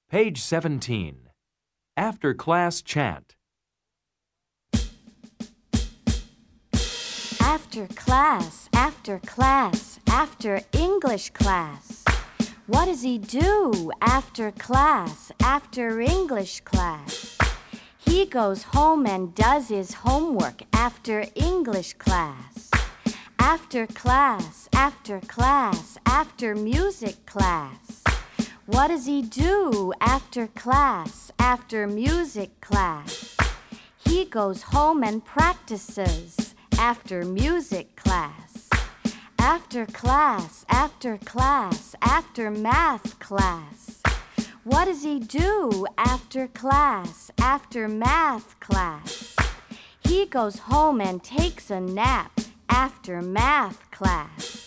Page 17. After class chant. After class, after English class. What does he do after class, after English class? He goes home and does his homework after English class. After class, after music class. What does he do after class, after music class? He goes home and practices after music class. After class, after math class. What does he do after class, after math class? He goes home and takes a nap after math class.